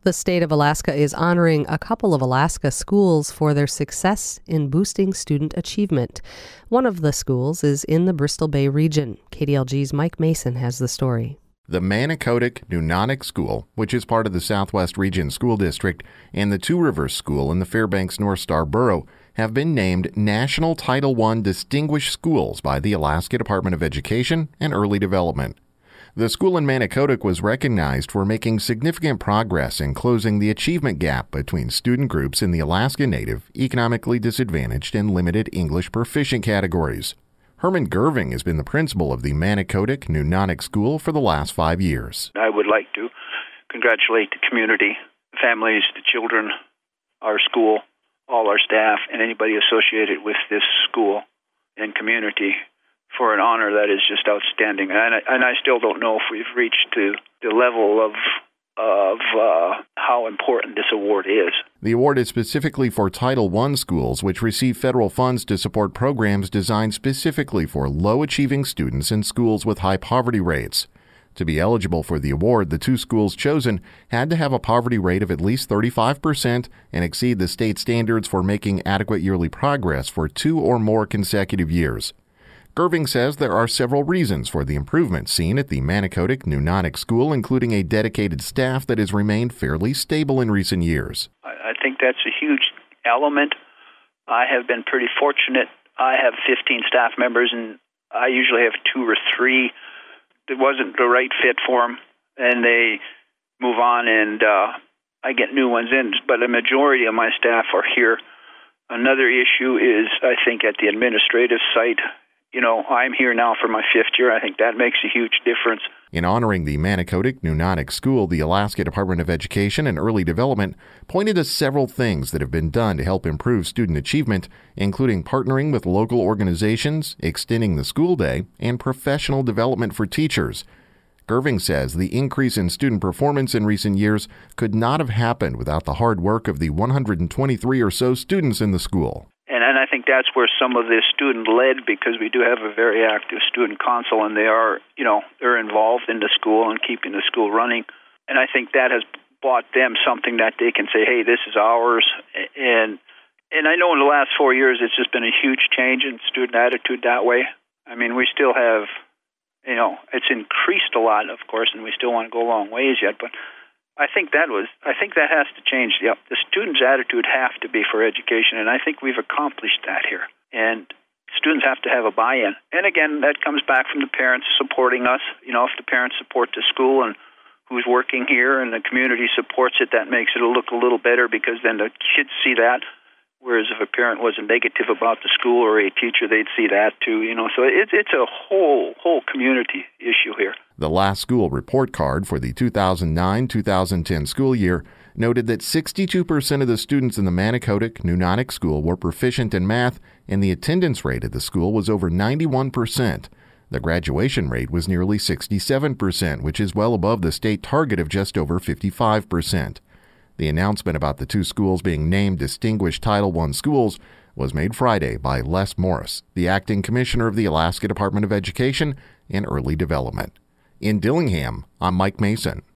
The state of Alaska is honoring a couple of Alaska schools for their success in boosting student achievement. One of the schools is in the Bristol Bay region. KDLG's Mike Mason has the story. The Manicodic Nunatak School, which is part of the Southwest Region School District, and the Two Rivers School in the Fairbanks North Star Borough have been named National Title I Distinguished Schools by the Alaska Department of Education and Early Development. The school in Manicodic was recognized for making significant progress in closing the achievement gap between student groups in the Alaska Native, economically disadvantaged, and limited English proficient categories. Herman Gerving has been the principal of the Manicodic Nunatak School for the last 5 years. I would like to congratulate the community, the families, the children, our school, all our staff, and anybody associated with this school and community for an honor that is just outstanding. And I still don't know if we've reached to the level of how important this award is. The award is specifically for Title I schools, which receive federal funds to support programs designed specifically for low-achieving students in schools with high poverty rates. To be eligible for the award, the two schools chosen had to have a poverty rate of at least 35% and exceed the state standards for making adequate yearly progress for 2 or more consecutive years. Gerving says there are several reasons for the improvement seen at the Manicodic Nunatak School, including a dedicated staff that has remained fairly stable in recent years. I think that's a huge element. I have been pretty fortunate. I have 15 staff members, and I usually have 2 or 3 that wasn't the right fit for them, and they move on, and I get new ones in. But a majority of my staff are here. Another issue is, I think, at the administrative site. You know, I'm here now for my 5th year. I think that makes a huge difference. In honoring the Manicodic Nunatak School, the Alaska Department of Education and Early Development pointed to several things that have been done to help improve student achievement, including partnering with local organizations, extending the school day, and professional development for teachers. Gerving says the increase in student performance in recent years could not have happened without the hard work of the 123 or so students in the school. And I think that's where some of this student-led, because we do have a very active student council, and they're involved in the school and keeping the school running. And I think that has brought them something that they can say, hey, this is ours. And I know in the last 4 years it's just been a huge change in student attitude that way. I mean, we still have, it's increased a lot, of course, and we still want to go a long ways yet, but I think that has to change. The students' attitude have to be for education, and I think we've accomplished that here. And students have to have a buy-in. And again, that comes back from the parents supporting us. If the parents support the school and who's working here and the community supports it, that makes it look a little better, because then the kids see that. Whereas if a parent was negative about the school or a teacher, they'd see that too. So it's a whole community issue here. The last school report card for the 2009-2010 school year noted that 62% of the students in the Manicodic Nunatak School were proficient in math, and the attendance rate at the school was over 91%. The graduation rate was nearly 67%, which is well above the state target of just over 55%. The announcement about the two schools being named Distinguished Title I Schools was made Friday by Les Morris, the acting commissioner of the Alaska Department of Education and Early Development. In Dillingham, I'm Mike Mason.